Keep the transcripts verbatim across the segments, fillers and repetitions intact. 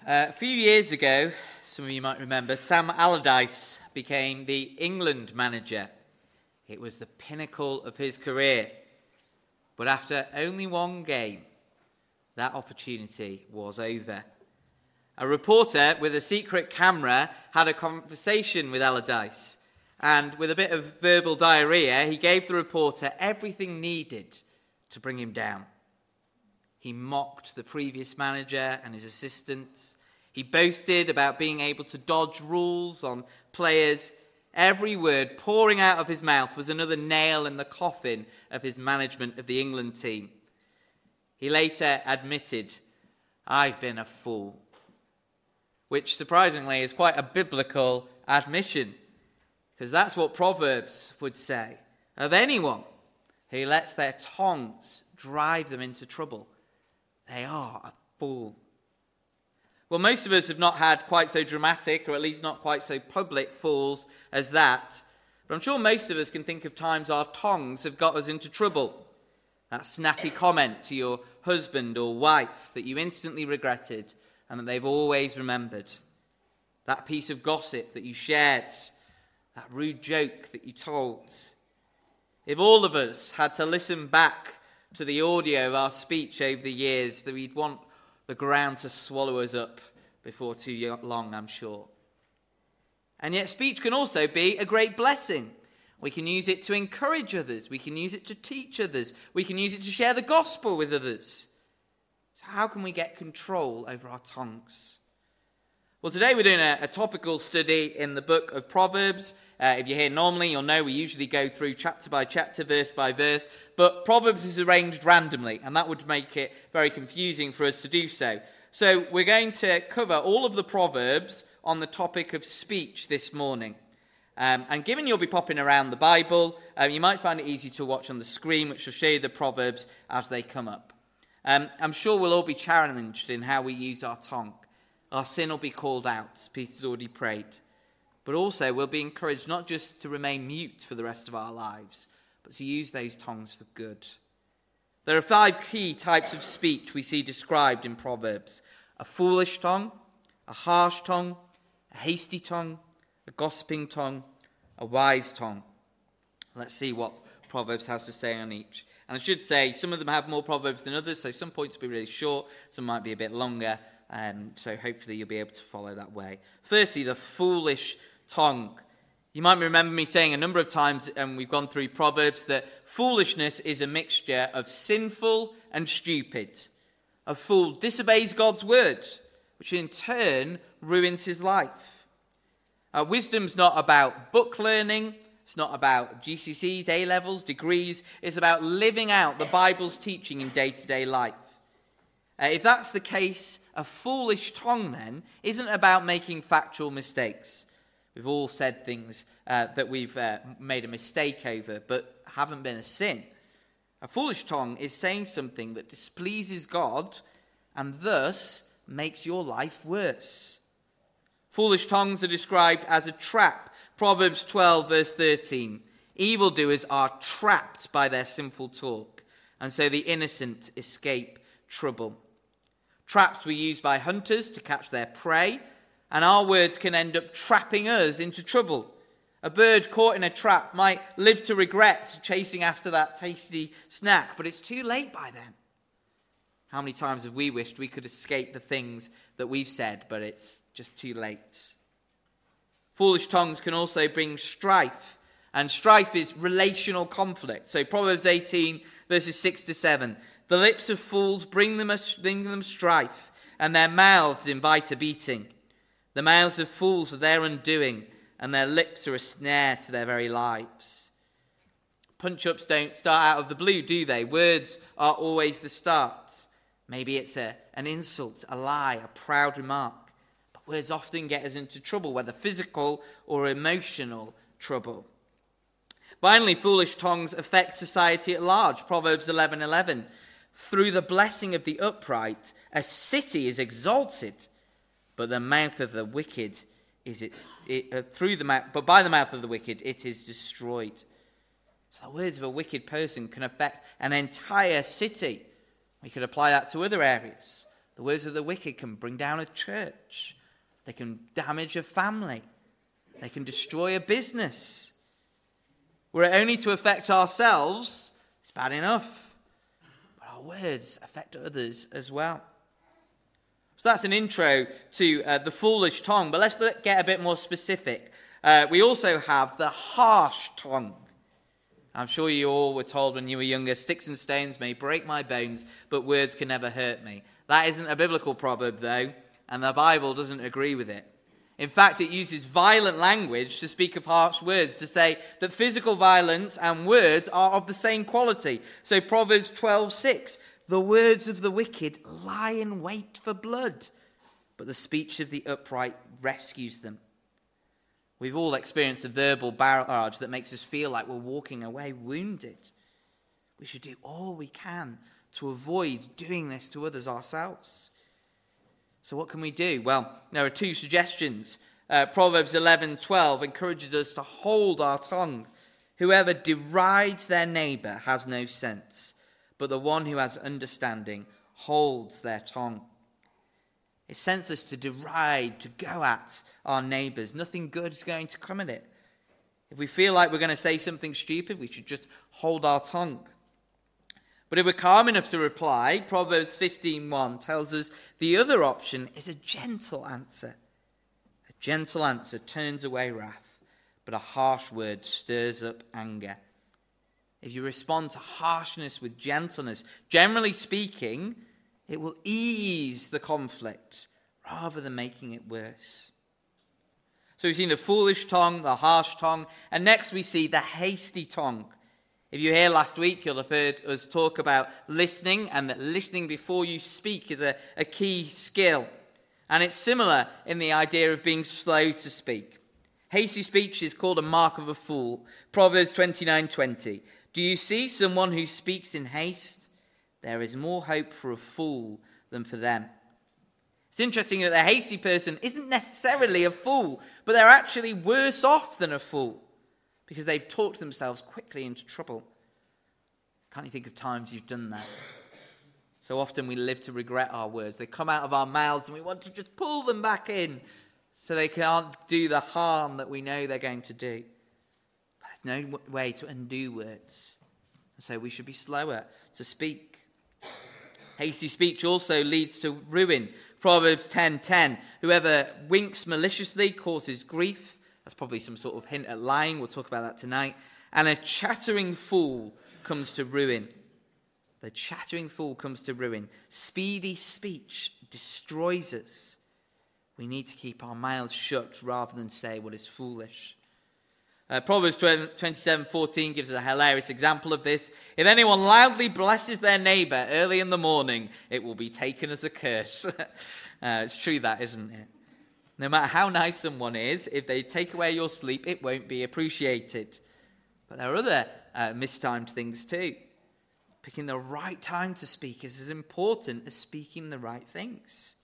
Uh, a few years ago, some of you might remember, Sam Allardyce became the England manager. It was the pinnacle of his career. But after only one game, that opportunity was over. A reporter with a secret camera had a conversation with Allardyce, and with a bit of verbal diarrhea, he gave the reporter everything needed to bring him down. He mocked the previous manager and his assistants. He boasted about being able to dodge rules on players. Every word pouring out of his mouth was another nail in the coffin of his management of the England team. He later admitted, "I've been a fool," which surprisingly is quite a biblical admission, because that's what Proverbs would say of anyone who lets their tongues drive them into trouble. They are a fool. Well, most of us have not had quite so dramatic, or at least not quite so public, falls as that. But I'm sure most of us can think of times our tongues have got us into trouble. That snappy comment to your husband or wife that you instantly regretted and that they've always remembered. That piece of gossip that you shared. That rude joke that you told. If all of us had to listen back to the audio of our speech over the years, that we'd want the ground to swallow us up before too long, I'm sure. And yet speech can also be a great blessing. We can use it to encourage others. We can use it to teach others. We can use it to share the gospel with others. So how can we get control over our tongues? Well, today we're doing a, a topical study in the book of Proverbs. Uh, if you're here normally, you'll know we usually go through chapter by chapter, verse by verse. But Proverbs is arranged randomly, and that would make it very confusing for us to do so. So we're going to cover all of the Proverbs on the topic of speech this morning. Um, and given you'll be popping around the Bible, uh, you might find it easy to watch on the screen, which will show you the Proverbs as they come up. Um, I'm sure we'll all be challenged in how we use our tongue. Our sin will be called out, Peter's already prayed. But also we'll be encouraged not just to remain mute for the rest of our lives, but to use those tongues for good. There are five key types of speech we see described in Proverbs: a foolish tongue, a harsh tongue, a hasty tongue, a gossiping tongue, a wise tongue. Let's see what Proverbs has to say on each. And I should say, some of them have more Proverbs than others, so some points will be really short, some might be a bit longer, and so hopefully you'll be able to follow that way. Firstly, the foolish tongue. You might remember me saying a number of times, and we've gone through Proverbs, that foolishness is a mixture of sinful and stupid. A fool disobeys God's word, which in turn ruins his life. Uh, wisdom's not about book learning. It's not about G C S Es, A-levels, degrees. It's about living out the Bible's teaching in day-to-day life. Uh, if that's the case, a foolish tongue then isn't about making factual mistakes. We've all said things uh, that we've uh, made a mistake over, but haven't been a sin. A foolish tongue is saying something that displeases God and thus makes your life worse. Foolish tongues are described as a trap. Proverbs twelve, verse thirteen. Evildoers are trapped by their sinful talk, and so the innocent escape trouble. Traps were used by hunters to catch their prey, and our words can end up trapping us into trouble. A bird caught in a trap might live to regret chasing after that tasty snack, but it's too late by then. How many times have we wished we could escape the things that we've said, but it's just too late? Foolish tongues can also bring strife, and strife is relational conflict. So Proverbs eighteen, verses six to seven. The lips of fools bring them, a, bring them strife, and their mouths invite a beating. The mouths of fools are their undoing, and their lips are a snare to their very lives. Punch-ups don't start out of the blue, do they? Words are always the start. Maybe it's a, an insult, a lie, a proud remark. But words often get us into trouble, whether physical or emotional trouble. Finally, foolish tongues affect society at large. Proverbs eleven eleven. Through the blessing of the upright, a city is exalted, but the mouth of the wicked is its it, uh, through the mouth, but by the mouth of the wicked it is destroyed. So the words of a wicked person can affect an entire city. We could apply that to other areas. The words of the wicked can bring down a church. They can damage a family. They can destroy a business. Were it only to affect ourselves, it's bad enough. But our words affect others as well. So that's an intro to uh, the foolish tongue. But let's get a bit more specific. Uh, we also have the harsh tongue. I'm sure you all were told when you were younger, sticks and stones may break my bones, but words can never hurt me. That isn't a biblical proverb, though, and the Bible doesn't agree with it. In fact, it uses violent language to speak of harsh words, to say that physical violence and words are of the same quality. So Proverbs twelve six, the words of the wicked lie in wait for blood, but the speech of the upright rescues them. We've all experienced a verbal barrage that makes us feel like we're walking away wounded. We should do all we can to avoid doing this to others ourselves. So what can we do? Well, there are two suggestions. Uh, Proverbs eleven twelve encourages us to hold our tongue. Whoever derides their neighbour has no sense, but the one who has understanding holds their tongue. It's senseless to deride, to go at our neighbours. Nothing good is going to come of it. If we feel like we're going to say something stupid, we should just hold our tongue. But if we're calm enough to reply, Proverbs fifteen one tells us the other option is a gentle answer. A gentle answer turns away wrath, but a harsh word stirs up anger. If you respond to harshness with gentleness, generally speaking, it will ease the conflict rather than making it worse. So we've seen the foolish tongue, the harsh tongue, and next we see the hasty tongue. If you were here last week, you'll have heard us talk about listening, and that listening before you speak is a, a key skill. And it's similar in the idea of being slow to speak. Hasty speech is called a mark of a fool. Proverbs twenty-nine twenty. Do you see someone who speaks in haste? There is more hope for a fool than for them. It's interesting that the hasty person isn't necessarily a fool, but they're actually worse off than a fool because they've talked themselves quickly into trouble. Can't you think of times you've done that? So often we live to regret our words. They come out of our mouths and we want to just pull them back in so they can't do the harm that we know they're going to do. But there's no way to undo words. And so we should be slower to speak. Hasty speech also leads to ruin. Proverbs ten ten. Whoever winks maliciously causes grief. That's probably some sort of hint at lying. We'll talk about that tonight. And a chattering fool comes to ruin. The chattering fool comes to ruin. Speedy speech destroys us. We need to keep our mouths shut rather than say what is foolish. Uh, Proverbs twenty-seven fourteen gives us a hilarious example of this. If anyone loudly blesses their neighbour early in the morning, it will be taken as a curse. uh, it's true that, isn't it? No matter how nice someone is, if they take away your sleep, it won't be appreciated. But there are other uh, mistimed things too. Picking the right time to speak is as important as speaking the right things.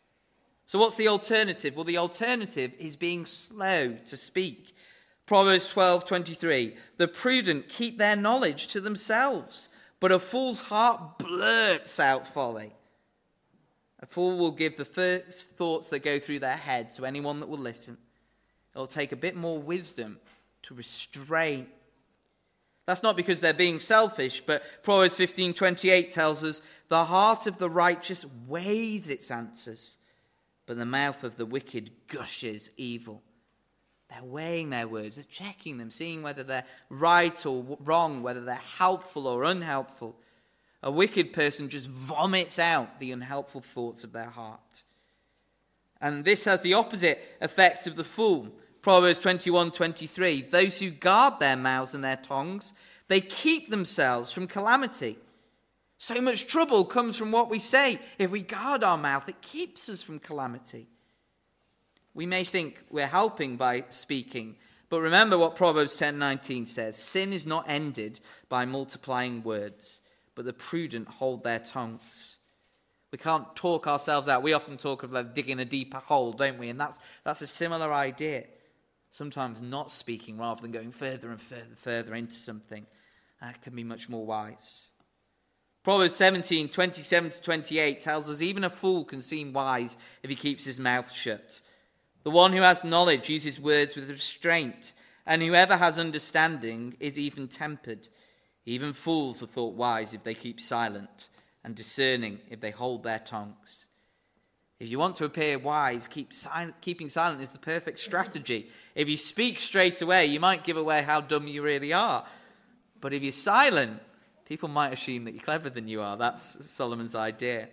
So what's the alternative? Well, the alternative is being slow to speak. Proverbs twelve twenty-three. The prudent keep their knowledge to themselves, but a fool's heart blurts out folly. A fool will give the first thoughts that go through their head to anyone that will listen. It'll take a bit more wisdom to restrain. That's not because they're being selfish, but Proverbs fifteen twenty-eight tells us, the heart of the righteous weighs its answers, but the mouth of the wicked gushes evil. They're weighing their words, they're checking them, seeing whether they're right or wrong, whether they're helpful or unhelpful. A wicked person just vomits out the unhelpful thoughts of their heart. And this has the opposite effect of the fool. Proverbs twenty-one twenty-three. Those who guard their mouths and their tongues, they keep themselves from calamity. So much trouble comes from what we say. If we guard our mouth, it keeps us from calamity. We may think we're helping by speaking, but remember what Proverbs ten nineteen says. Sin is not ended by multiplying words, but the prudent hold their tongues. We can't talk ourselves out. We often talk about digging a deeper hole, don't we? And that's that's a similar idea. Sometimes not speaking rather than going further and further, further into something. That can be much more wise. Proverbs seventeen, twenty-seven to twenty-eight tells us even a fool can seem wise if he keeps his mouth shut. The one who has knowledge uses words with restraint, and whoever has understanding is even tempered. Even fools are thought wise if they keep silent, and discerning if they hold their tongues. If you want to appear wise, keep silent, keeping silent is the perfect strategy. If you speak straight away, you might give away how dumb you really are. But if you're silent, people might assume that you're cleverer than you are. That's Solomon's idea.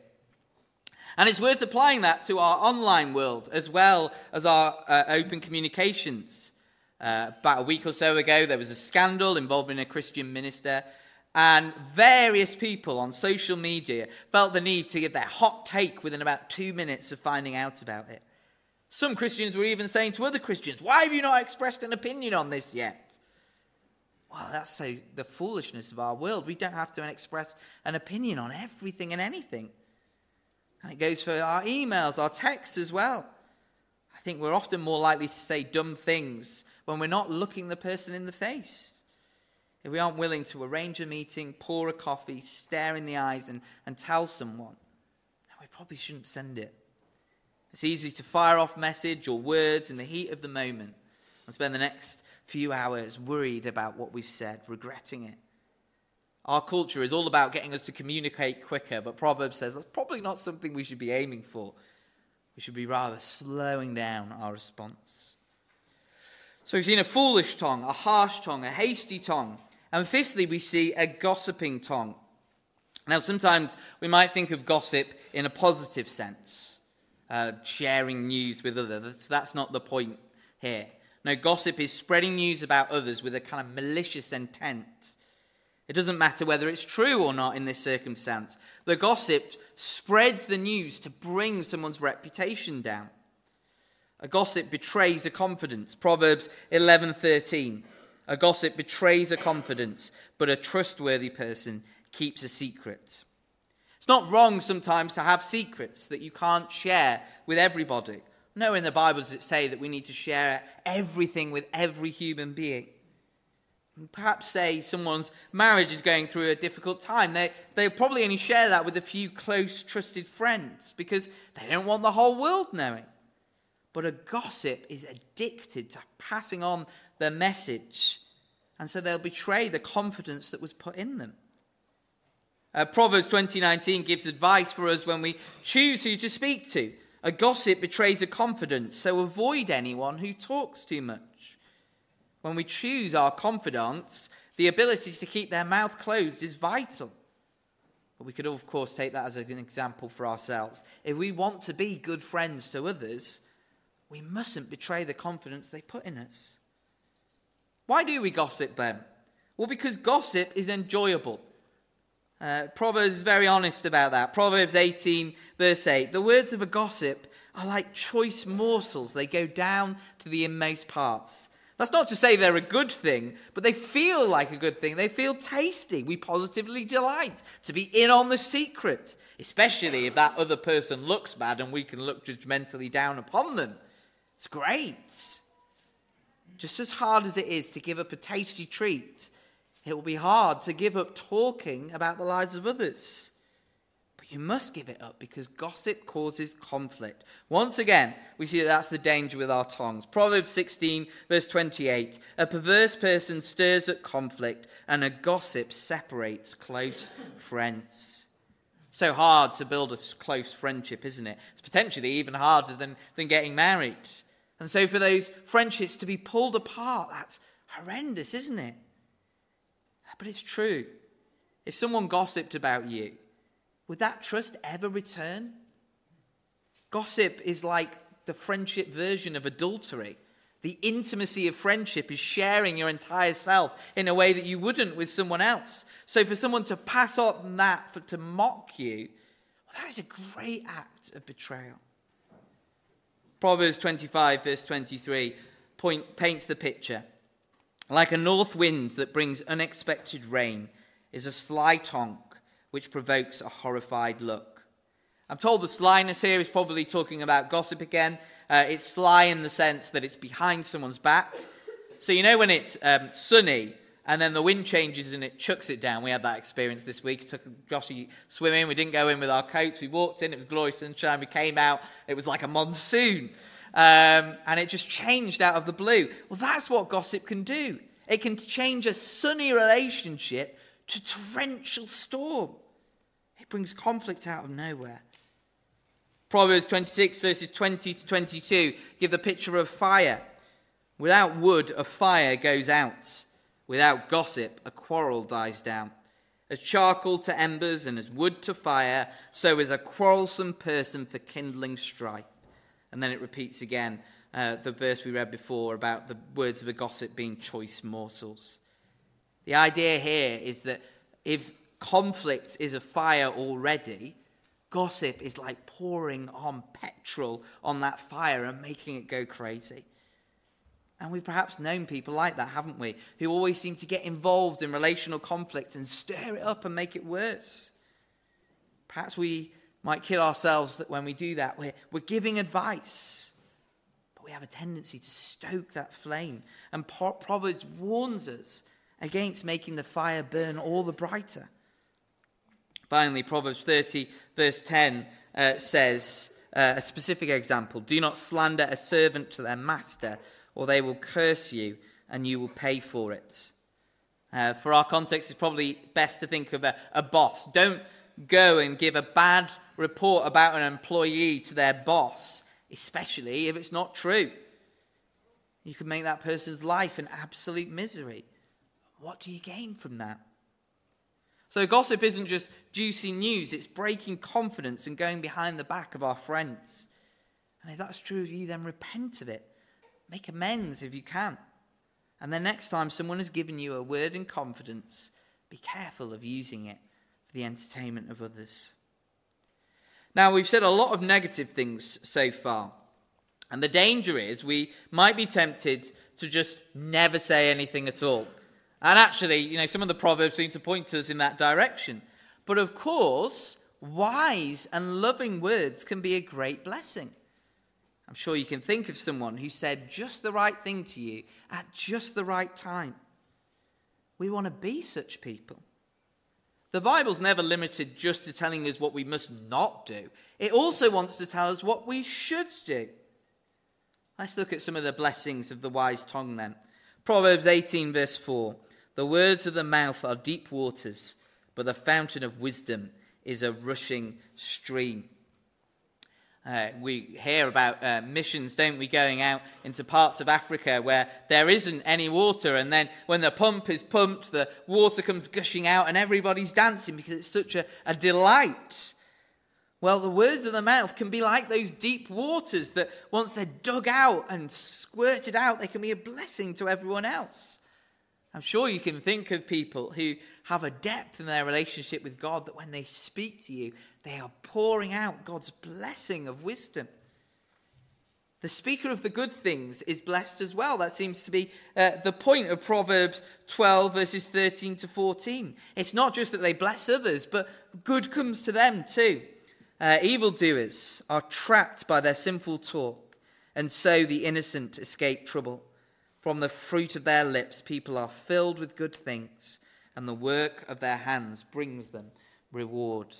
And it's worth applying that to our online world as well as our uh, open communications. Uh, about a week or so ago, there was a scandal involving a Christian minister, and various people on social media felt the need to give their hot take within about two minutes of finding out about it. Some Christians were even saying to other Christians, "Why have you not expressed an opinion on this yet?" Well, that's so the foolishness of our world. We don't have to express an opinion on everything and anything. And it goes for our emails, our texts as well. I think we're often more likely to say dumb things when we're not looking the person in the face. If we aren't willing to arrange a meeting, pour a coffee, stare in the eyes and, and tell someone, then we probably shouldn't send it. It's easy to fire off message or words in the heat of the moment and spend the next few hours worried about what we've said, regretting it. Our culture is all about getting us to communicate quicker, but Proverbs says that's probably not something we should be aiming for. We should be rather slowing down our response. So we've seen a foolish tongue, a harsh tongue, a hasty tongue. And fifthly, we see a gossiping tongue. Now, sometimes we might think of gossip in a positive sense, uh, sharing news with others. That's not the point here. No, gossip is spreading news about others with a kind of malicious intent. It doesn't matter whether it's true or not in this circumstance. The gossip spreads the news to bring someone's reputation down. A gossip betrays a confidence. Proverbs eleven thirteen. A gossip betrays a confidence, but a trustworthy person keeps a secret. It's not wrong sometimes to have secrets that you can't share with everybody. No, in the Bible does it say that we need to share everything with every human being. Perhaps say someone's marriage is going through a difficult time. They, they'll probably only share that with a few close, trusted friends because they don't want the whole world knowing. But a gossip is addicted to passing on their message, and so they'll betray the confidence that was put in them. Uh, Proverbs twenty nineteen gives advice for us when we choose who to speak to. A gossip betrays a confidence, so avoid anyone who talks too much. When we choose our confidants, the ability to keep their mouth closed is vital. But we could, of course, take that as an example for ourselves. If we want to be good friends to others, we mustn't betray the confidence they put in us. Why do we gossip then? Well, because gossip is enjoyable. Uh, Proverbs is very honest about that. Proverbs eighteen, verse eight. The words of a gossip are like choice morsels. They go down to the inmost parts. That's not to say they're a good thing, but they feel like a good thing. They feel tasty. We positively delight to be in on the secret, especially if that other person looks bad and we can look judgmentally down upon them. It's great. Just as hard as it is to give up a tasty treat, it will be hard to give up talking about the lives of others. But you must give it up because gossip causes conflict. Once again, we see that that's the danger with our tongues. Proverbs sixteen, verse twenty-eight. A perverse person stirs up conflict, and a gossip separates close friends. So hard to build a close friendship, isn't it? It's potentially even harder than, than getting married. And so for those friendships to be pulled apart, that's horrendous, isn't it? But it's true. If someone gossiped about you, would that trust ever return? Gossip is like the friendship version of adultery. The intimacy of friendship is sharing your entire self in a way that you wouldn't with someone else. So for someone to pass on that, for, to mock you, well, that is a great act of betrayal. Proverbs twenty-five, verse twenty-three, point, paints the picture. Like a north wind that brings unexpected rain is a sly tongue which provokes a horrified look. I'm told the slyness here is probably talking about gossip again. Uh, it's sly in the sense that it's behind someone's back. So you know when it's um, sunny and then the wind changes and it chucks it down. We had that experience this week. It took Joshy swimming. We didn't go in with our coats. We walked in. It was glorious sunshine. We came out. It was like a monsoon. Um, and it just changed out of the blue. Well, that's what gossip can do. It can change a sunny relationship to torrential storm. It brings conflict out of nowhere. Proverbs twenty-six, verses twenty to twenty-two, give the picture of fire. Without wood, a fire goes out. Without gossip, a quarrel dies down. As charcoal to embers and as wood to fire, so is a quarrelsome person for kindling strife. And then it repeats again, uh, the verse we read before about the words of a gossip being choice morsels. The idea here is that if conflict is a fire already, gossip is like pouring on petrol on that fire and making it go crazy. And we've perhaps known people like that, haven't we? Who always seem to get involved in relational conflict and stir it up and make it worse. Perhaps we might kid ourselves that when we do that, we're, we're giving advice. But we have a tendency to stoke that flame. And Proverbs warns us against making the fire burn all the brighter. Finally, Proverbs thirty, verse ten uh, says, uh, a specific example, do not slander a servant to their master, or they will curse you, and you will pay for it. Uh, for our context, it's probably best to think of a, a boss. Don't go and give a bad report about an employee to their boss, especially if it's not true. You could make that person's life an absolute misery. What do you gain from that? So gossip isn't just juicy news, it's breaking confidence and going behind the back of our friends. And if that's true of you, then repent of it. Make amends if you can. And the next time someone has given you a word in confidence, be careful of using it for the entertainment of others. Now, we've said a lot of negative things so far. And the danger is we might be tempted to just never say anything at all. And actually, you know, some of the Proverbs seem to point us in that direction. But of course, wise and loving words can be a great blessing. I'm sure you can think of someone who said just the right thing to you at just the right time. We want to be such people. The Bible's never limited just to telling us what we must not do. It also wants to tell us what we should do. Let's look at some of the blessings of the wise tongue then. Proverbs eighteen, verse four. The words of the mouth are deep waters, but the fountain of wisdom is a rushing stream. Uh, we hear about uh, missions, don't we, going out into parts of Africa where there isn't any water, and then when the pump is pumped, the water comes gushing out and everybody's dancing because it's such a, a delight. Well, the words of the mouth can be like those deep waters that once they're dug out and squirted out, they can be a blessing to everyone else. I'm sure you can think of people who have a depth in their relationship with God that when they speak to you, they are pouring out God's blessing of wisdom. The speaker of the good things is blessed as well. That seems to be uh, the point of Proverbs twelve, verses thirteen to fourteen. It's not just that they bless others, but good comes to them too. Uh, evildoers are trapped by their sinful talk, and so the innocent escape trouble. From the fruit of their lips, people are filled with good things, and the work of their hands brings them reward.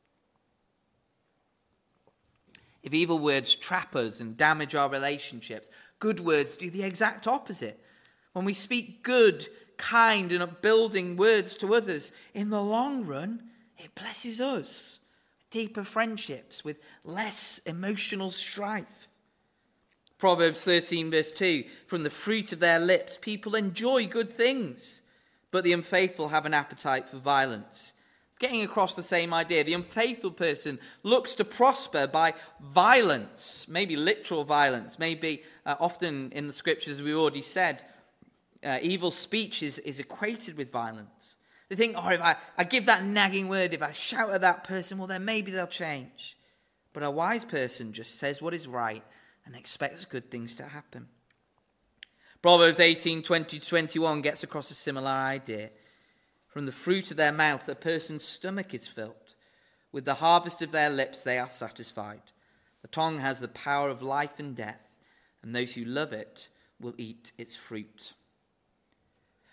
If evil words trap us and damage our relationships, good words do the exact opposite. When we speak good, kind, and upbuilding words to others, in the long run, it blesses us. Deeper friendships with less emotional strife. Proverbs thirteen, verse two, from the fruit of their lips, people enjoy good things, but the unfaithful have an appetite for violence. Getting across the same idea. The unfaithful person looks to prosper by violence, maybe literal violence, maybe uh, often in the scriptures we already said, uh, evil speech is, is equated with violence. They think, oh, if I, I give that nagging word, if I shout at that person, well, then maybe they'll change. But a wise person just says what is right and expects good things to happen. Proverbs eighteen, twenty to twenty-one gets across a similar idea. From the fruit of their mouth, a person's stomach is filled. With the harvest of their lips, they are satisfied. The tongue has the power of life and death, and those who love it will eat its fruit.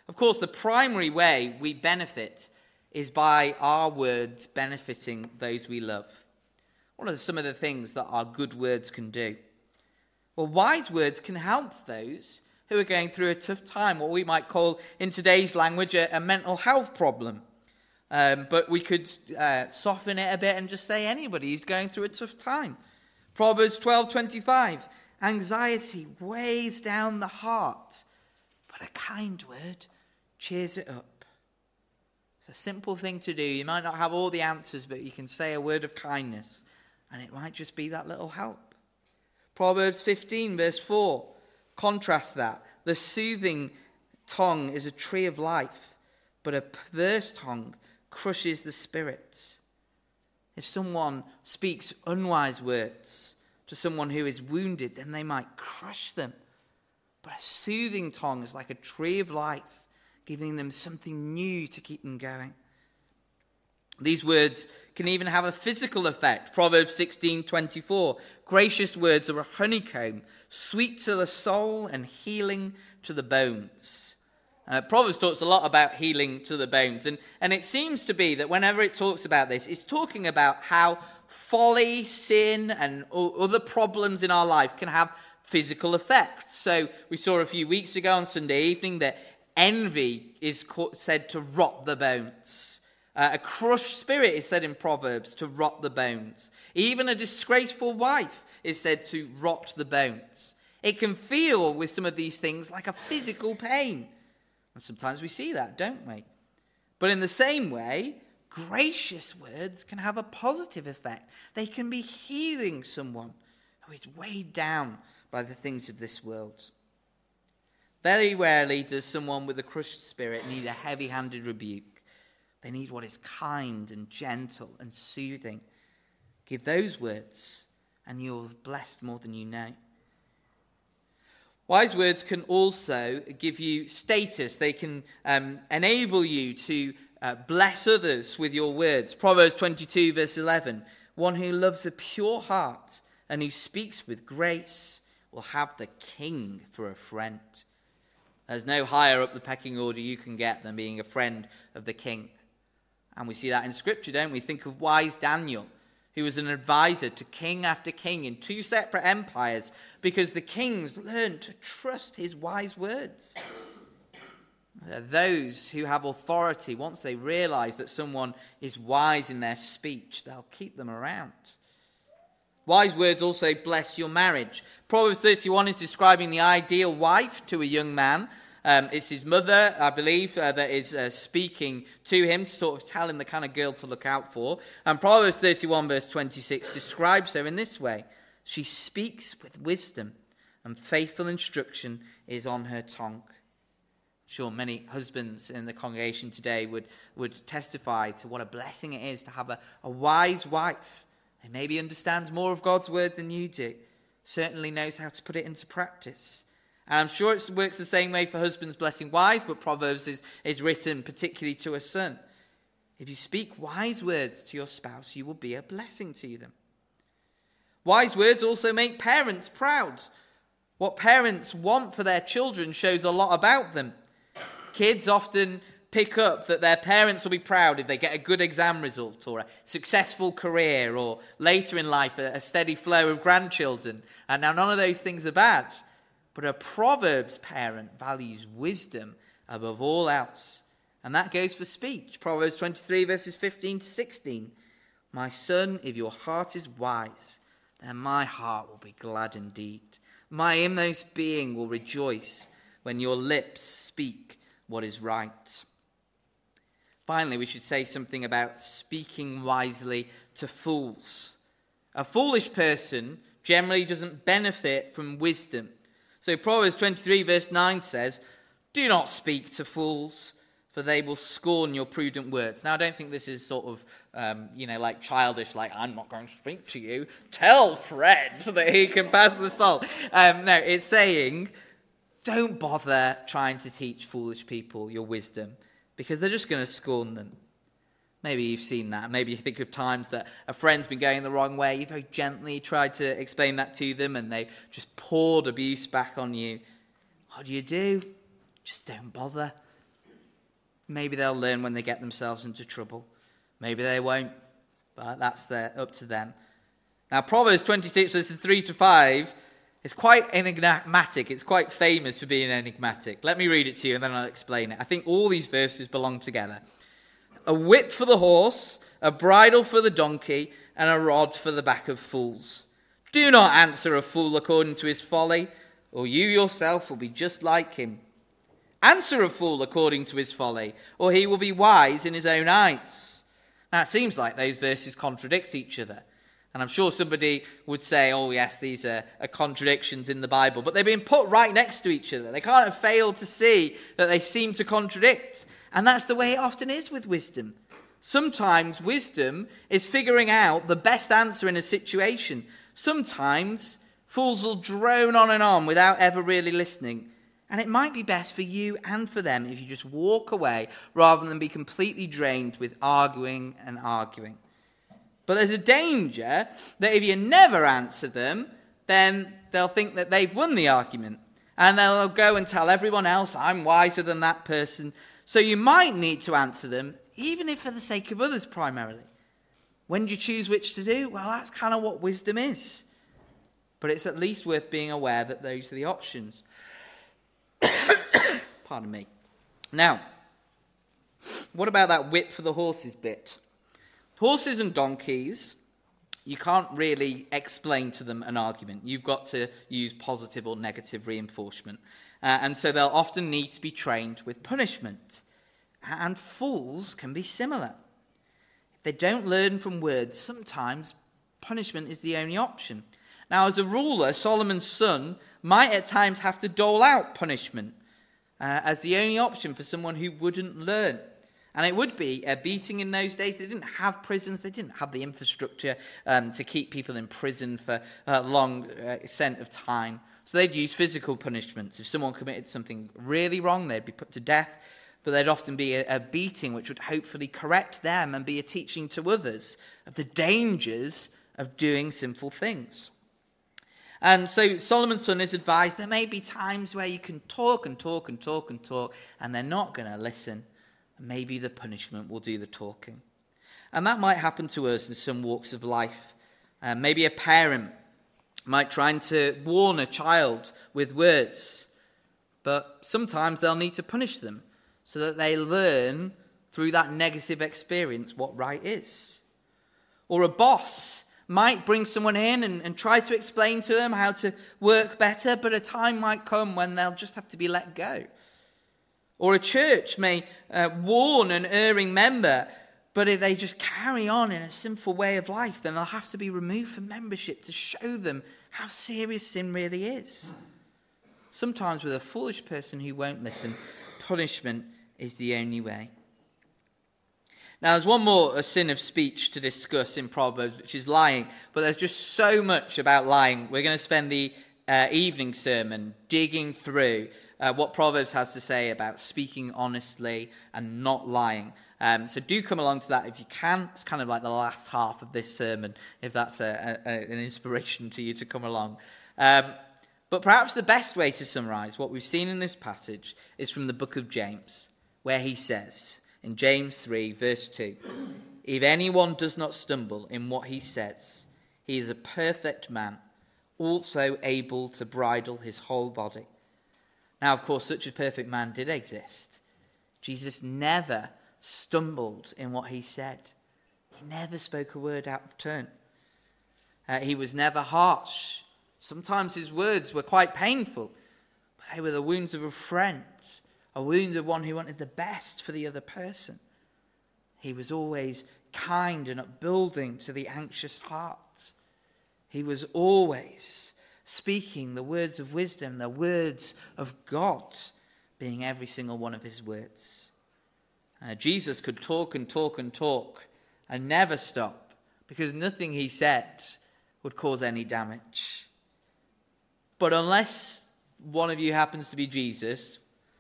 Of course, the primary way we benefit is by our words benefiting those we love. What are some of the things that our good words can do? Well, wise words can help those who are going through a tough time, what we might call in today's language a, a mental health problem. Um, but we could uh, soften it a bit and just say anybody who's going through a tough time. Proverbs twelve twenty-five, anxiety weighs down the heart, but a kind word cheers it up. It's a simple thing to do. You might not have all the answers, but you can say a word of kindness, and it might just be that little help. Proverbs fifteen, verse four, contrast that. The soothing tongue is a tree of life, but a perverse tongue crushes the spirit. If someone speaks unwise words to someone who is wounded, then they might crush them. But a soothing tongue is like a tree of life, giving them something new to keep them going. These words can even have a physical effect. Proverbs sixteen twenty-four, gracious words are a honeycomb, sweet to the soul and healing to the bones. Uh, Proverbs talks a lot about healing to the bones, and, and it seems to be that whenever it talks about this, it's talking about how folly, sin, and other problems in our life can have physical effects. So we saw a few weeks ago on Sunday evening that envy is said to rot the bones. Uh, a crushed spirit is said in Proverbs to rot the bones. Even a disgraceful wife is said to rot the bones. It can feel with some of these things like a physical pain. And sometimes we see that, don't we? But in the same way, gracious words can have a positive effect. They can be healing someone who is weighed down by the things of this world. Very rarely does someone with a crushed spirit need a heavy-handed rebuke. They need what is kind and gentle and soothing. Give those words, and you're blessed more than you know. Wise words can also give you status. They can um, enable you to uh, bless others with your words. Proverbs twenty-two, verse eleven. One who loves a pure heart and who speaks with grace will have the king for a friend. There's no higher up the pecking order you can get than being a friend of the king. And we see that in Scripture, don't we? Think of wise Daniel, who was an advisor to king after king in two separate empires because the kings learned to trust his wise words. Those who have authority, once they realize that someone is wise in their speech, they'll keep them around. Wise words also bless your marriage. Proverbs thirty-one is describing the ideal wife to a young man. Um, it's his mother, I believe, uh, that is uh, speaking to him to sort of tell him the kind of girl to look out for. And Proverbs thirty-one, verse twenty-six, describes her in this way. She speaks with wisdom, and faithful instruction is on her tongue. Sure, many husbands in the congregation today would, would testify to what a blessing it is to have a, a wise wife who maybe understands more of God's word than you do, certainly knows how to put it into practice. And I'm sure it works the same way for husbands blessing wives, but Proverbs is, is written particularly to a son. If you speak wise words to your spouse, you will be a blessing to them. Wise words also make parents proud. What parents want for their children shows a lot about them. Kids often pick up that their parents will be proud if they get a good exam result or a successful career or later in life a, a steady flow of grandchildren. And now none of those things are bad. But a Proverbs parent values wisdom above all else. And that goes for speech. Proverbs twenty-three, verses fifteen to sixteen. My son, if your heart is wise, then my heart will be glad indeed. My inmost being will rejoice when your lips speak what is right. Finally, we should say something about speaking wisely to fools. A foolish person generally doesn't benefit from wisdom. So Proverbs twenty-three, verse nine says, do not speak to fools, for they will scorn your prudent words. Now, I don't think this is sort of, um, you know, like childish, like, I'm not going to speak to you. Tell Fred so that he can pass the salt. Um, no, it's saying, don't bother trying to teach foolish people your wisdom, because they're just going to scorn them. Maybe you've seen that. Maybe you think of times that a friend's been going the wrong way. You very gently tried to explain that to them, and they just poured abuse back on you. What do you do? Just don't bother. Maybe they'll learn when they get themselves into trouble. Maybe they won't, but that's their, up to them. Now, Proverbs twenty-six, verses three to five, is quite enigmatic. It's quite famous for being enigmatic. Let me read it to you and then I'll explain it. I think all these verses belong together. A whip for the horse, a bridle for the donkey, and a rod for the back of fools. Do not answer a fool according to his folly, or you yourself will be just like him. Answer a fool according to his folly, or he will be wise in his own eyes. Now, it seems like those verses contradict each other. And I'm sure somebody would say, oh yes, these are, are contradictions in the Bible. But they've been put right next to each other. They can't have failed to see that they seem to contradict. And that's the way it often is with wisdom. Sometimes wisdom is figuring out the best answer in a situation. Sometimes fools will drone on and on without ever really listening. And it might be best for you and for them if you just walk away rather than be completely drained with arguing and arguing. But there's a danger that if you never answer them, then they'll think that they've won the argument. And they'll go and tell everyone else, I'm wiser than that person. So you might need to answer them, even if for the sake of others primarily. When do you choose which to do? Well, that's kind of what wisdom is. But it's at least worth being aware that those are the options. Pardon me. Now, what about that whip for the horses bit? Horses and donkeys, you can't really explain to them an argument. You've got to use positive or negative reinforcement. Uh, and so they'll often need to be trained with punishment. And fools can be similar. If they don't learn from words, sometimes punishment is the only option. Now, as a ruler, Solomon's son might at times have to dole out punishment uh, as the only option for someone who wouldn't learn. And it would be a beating in those days. They didn't have prisons. They didn't have the infrastructure um, to keep people in prison for a long uh, extent of time. So they'd use physical punishments. If someone committed something really wrong, they'd be put to death. But there'd often be a, a beating which would hopefully correct them and be a teaching to others of the dangers of doing sinful things. And so Solomon's son is advised there may be times where you can talk and talk and talk and talk, and they're not going to listen. Maybe the punishment will do the talking. And that might happen to us in some walks of life. Uh, maybe a parent might try to warn a child with words, but sometimes they'll need to punish them so that they learn through that negative experience what right is. Or a boss might bring someone in and, and try to explain to them how to work better, but a time might come when they'll just have to be let go. Or a church may uh, warn an erring member, but if they just carry on in a sinful way of life, then they'll have to be removed from membership to show them how serious sin really is. Sometimes with a foolish person who won't listen, punishment is the only way. Now, there's one more a sin of speech to discuss in Proverbs, which is lying. But there's just so much about lying. We're going to spend the uh, evening sermon digging through uh, what Proverbs has to say about speaking honestly and not lying. Um, so do come along to that if you can. It's kind of like the last half of this sermon, if that's a, a, an inspiration to you to come along. Um, but perhaps the best way to summarize what we've seen in this passage is from the book of James, where he says, in James three, verse two, if anyone does not stumble in what he says, he is a perfect man, also able to bridle his whole body. Now, of course, such a perfect man did exist. Jesus never stumbled in what he said. He never spoke a word out of turn. Uh, he was never harsh. Sometimes his words were quite painful, but they were the wounds of a friend, a wound of one who wanted the best for the other person. He was always kind and upbuilding to the anxious heart. He was always speaking the words of wisdom, the words of God, being every single one of his words. Uh, Jesus could talk and talk and talk and never stop, because nothing he said would cause any damage. But unless one of you happens to be Jesus,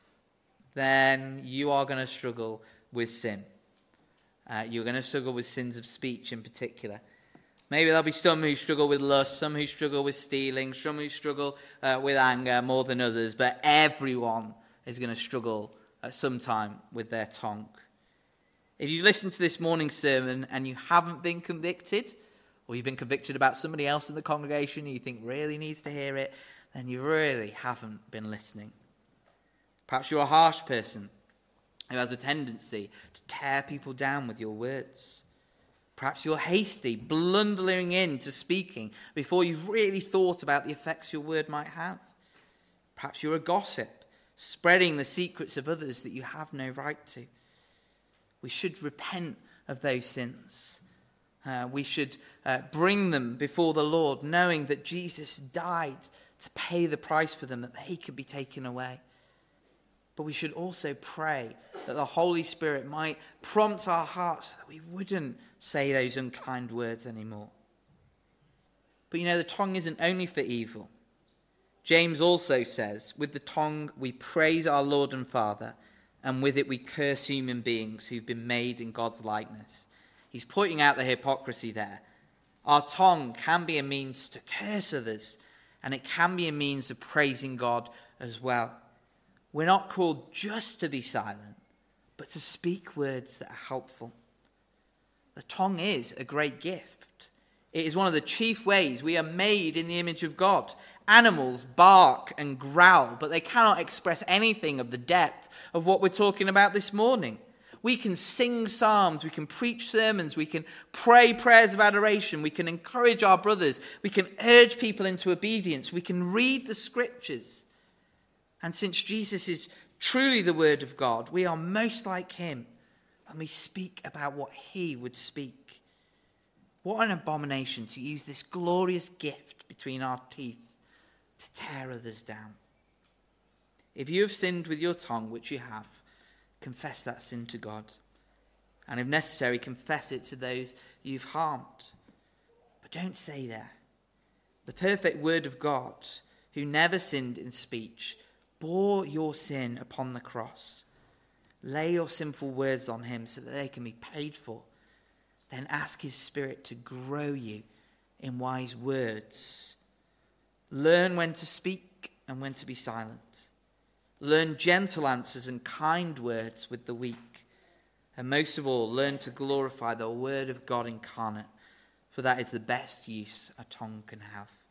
then you are going to struggle with sin. Uh, you're going to struggle with sins of speech in particular. Maybe there'll be some who struggle with lust, some who struggle with stealing, some who struggle uh, with anger more than others, but everyone is going to struggle at some time with their tongue. If you've listened to this morning's sermon and you haven't been convicted, or you've been convicted about somebody else in the congregation and you think really needs to hear it, then you really haven't been listening. Perhaps you're a harsh person who has a tendency to tear people down with your words. Perhaps you're hasty, blundering into speaking before you've really thought about the effects your word might have. Perhaps you're a gossip, spreading the secrets of others that you have no right to. We should repent of those sins. Uh, we should uh, bring them before the Lord, knowing that Jesus died to pay the price for them, that they could be taken away. But we should also pray that the Holy Spirit might prompt our hearts so that we wouldn't say those unkind words anymore. But you know, the tongue isn't only for evil. James also says, with the tongue we praise our Lord and Father, and with it we curse human beings who've been made in God's likeness. He's pointing out the hypocrisy there. Our tongue can be a means to curse others, and it can be a means of praising God as well. We're not called just to be silent, but to speak words that are helpful. The tongue is a great gift. It is one of the chief ways we are made in the image of God. Animals bark and growl, but they cannot express anything of the depth of what we're talking about this morning. We can sing psalms, we can preach sermons, we can pray prayers of adoration, we can encourage our brothers, we can urge people into obedience, we can read the scriptures. And since Jesus is truly the word of God, we are most like him when we speak about what he would speak. What an abomination to use this glorious gift between our teeth to tear others down. If you have sinned with your tongue, which you have, confess that sin to God. And if necessary, confess it to those you've harmed. But don't say there. The perfect word of God, who never sinned in speech, bore your sin upon the cross. Lay your sinful words on him so that they can be paid for. Then ask his Spirit to grow you in wise words. Learn when to speak and when to be silent. Learn gentle answers and kind words with the weak. And most of all, learn to glorify the word of God incarnate, for that is the best use a tongue can have.